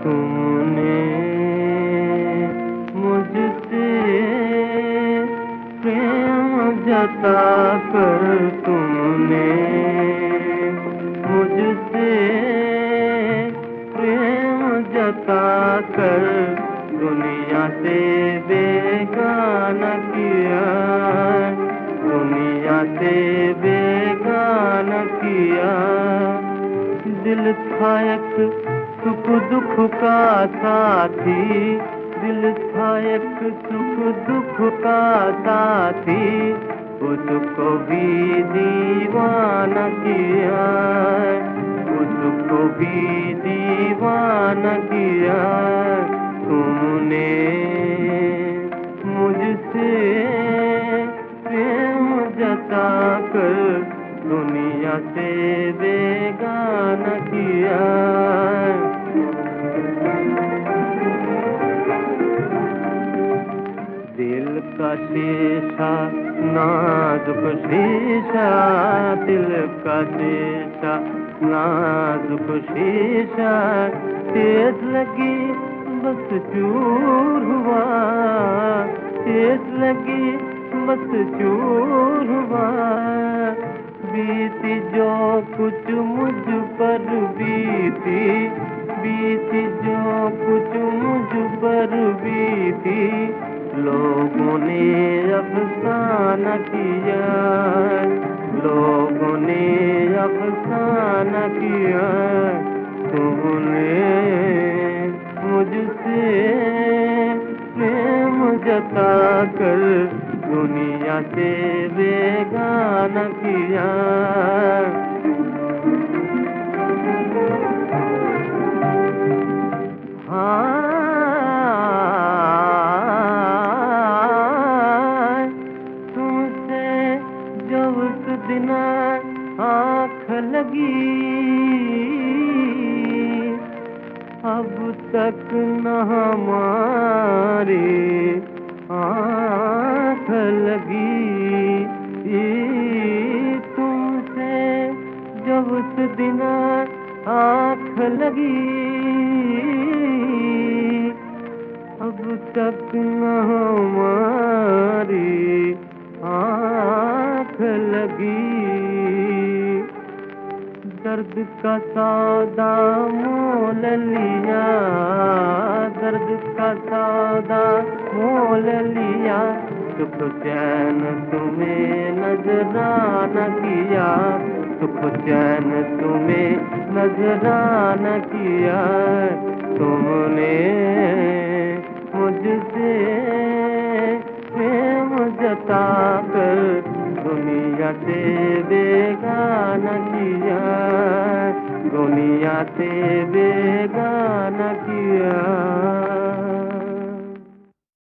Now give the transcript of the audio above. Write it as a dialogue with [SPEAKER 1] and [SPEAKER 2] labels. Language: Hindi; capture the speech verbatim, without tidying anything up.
[SPEAKER 1] तुमने मुझसे प्रेम जता कर तुमने मुझसे प्रेम जता कर दुनिया से बेगाना किया, दुनिया से बेगाना किया। दिल था एक सुख दुख का साथी, दिल था एक सुख दुख का साथी, उसको भी दीवाना किया, उसको भी दीवाना किया। तुमने मुझसे प्रेम जता कर दुनिया से बेगाना किया। दिल का शीशा नाजुक शीशा, दिल का शीशा नाजुक शीशा, तेज लगी बस चूर हुआ, तेज लगी बस चूर हुआ। बीती जो कुछ मुझ पर बीती, बीती जो कुछ मुझ पर बीती, लोगों ने अफसाना किया, लोगों ने अफसाना किया। तुमने मुझसे प्रेम जता कर दुनिया से बेगाना किया। हाँ तुमसे जब उस दिन आँख लगी, अब तक न हमारी आँख लगी। तुमसे जब उस दिन आँख लगी, अब तक न हमारी आँख लगी। दर्द का सौदा मोल लिया, दर्द का सौदा मोल लिया, सुख चैन तुम्हें नजराना किया, सुख चैन तुम्हें नजराना किया। तुमने मुझसे प्रेम जता कर दुनिया से बेगाना किया, दुनिया से बेगाना किया।